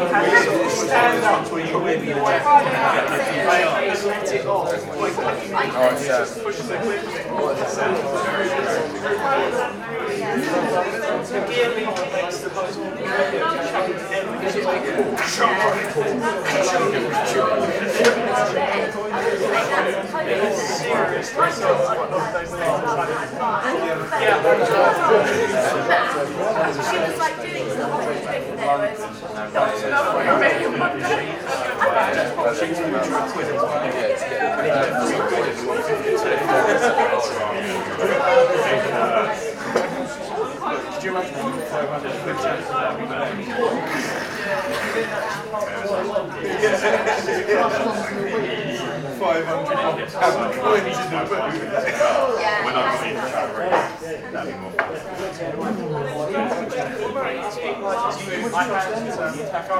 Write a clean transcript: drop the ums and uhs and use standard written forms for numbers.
stand up where you with your wife and let it off. The gear lead makes the puzzle. She was like doing the whole thing there was Could you imagine 500 quid chance of that? 500 coins in the boot. When I'm in that'd be more fun.